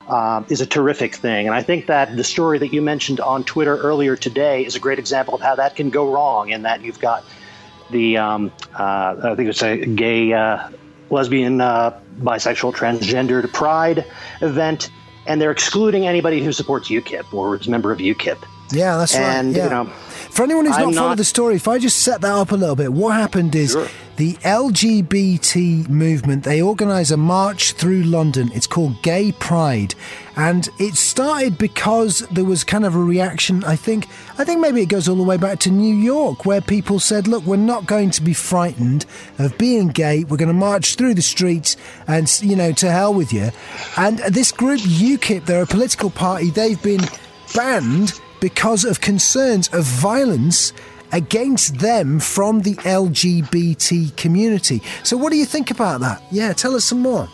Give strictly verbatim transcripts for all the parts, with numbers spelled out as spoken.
uh, is a terrific thing. And I think that the story that you mentioned on Twitter earlier today is a great example of how that can go wrong, in that you've got the, um, uh, I think it's a gay, uh, lesbian, uh, bisexual, transgendered pride event, and they're excluding anybody who supports UKIP or is a member of UKIP. Yeah, that's and, right. Yeah. You know, For anyone who's not I'm followed not, the story, if I just set that up a little bit, what happened is sure. the L G B T movement, they organise a march through London. It's called Gay Pride. And it started because there was kind of a reaction, I think, I think maybe it goes all the way back to New York, where people said, look, we're not going to be frightened of being gay. We're going to march through the streets and, you know, to hell with you. And this group, UKIP, they're a political party. They've been banned because of concerns of violence against them from the L G B T community. So what do you think about that? Yeah, tell us some more.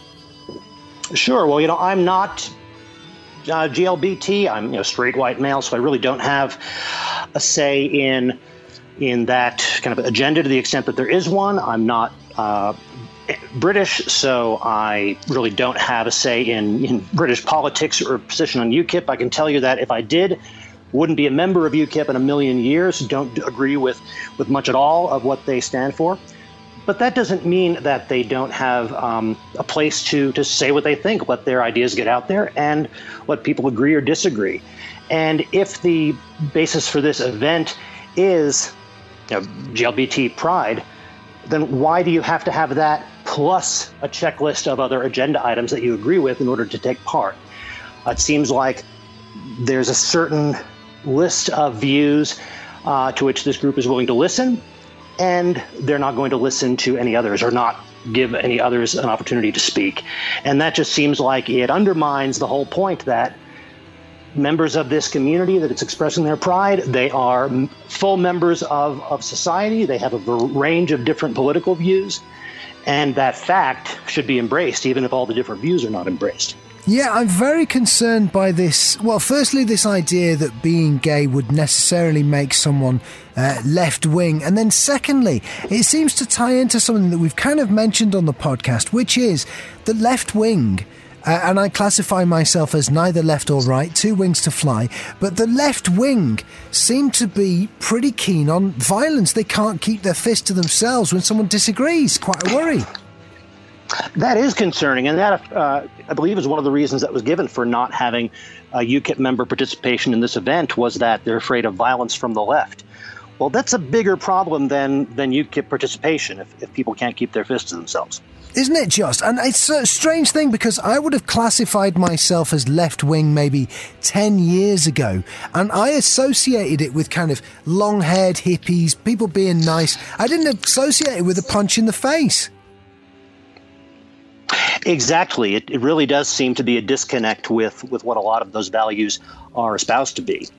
Sure. Well, you know, I'm not uh, G L B T. I'm, you know, straight white male, so I really don't have a say in in that kind of agenda to the extent that there is one. I'm not uh, British, so I really don't have a say in, in British politics or position on UKIP. I can tell you that if I did, wouldn't be a member of UKIP in a million years, don't agree with, with much at all of what they stand for. But that doesn't mean that they don't have um, a place to, to say what they think, let their ideas get out there, and let people agree or disagree. And if the basis for this event is, you know, G L B T pride, then why do you have to have that plus a checklist of other agenda items that you agree with in order to take part? It seems like there's a certain list of views uh, to which this group is willing to listen, and they're not going to listen to any others or not give any others an opportunity to speak. And that just seems like it undermines the whole point that members of this community, that it's expressing their pride, they are full members of, of society, they have a range of different political views, and that fact should be embraced, even if all the different views are not embraced. Yeah, I'm very concerned by this. Well, firstly, this idea that being gay would necessarily make someone uh, left-wing. And then secondly, it seems to tie into something that we've kind of mentioned on the podcast, which is the left-wing. Uh, and I classify myself as neither left or right, two wings to fly. But the left wing seem to be pretty keen on violence. They can't keep their fist to themselves when someone disagrees. Quite a worry. That is concerning, and that, uh, I believe, is one of the reasons that was given for not having a UKIP member participation in this event, was that they're afraid of violence from the left. Well, that's a bigger problem than, than UKIP participation if, if people can't keep their fists to themselves. Isn't it just? And it's a strange thing, because I would have classified myself as left-wing maybe ten years ago, and I associated it with kind of long-haired hippies, people being nice. I didn't associate it with a punch in the face. Exactly. It, it really does seem to be a disconnect with, with what a lot of those values are espoused to be.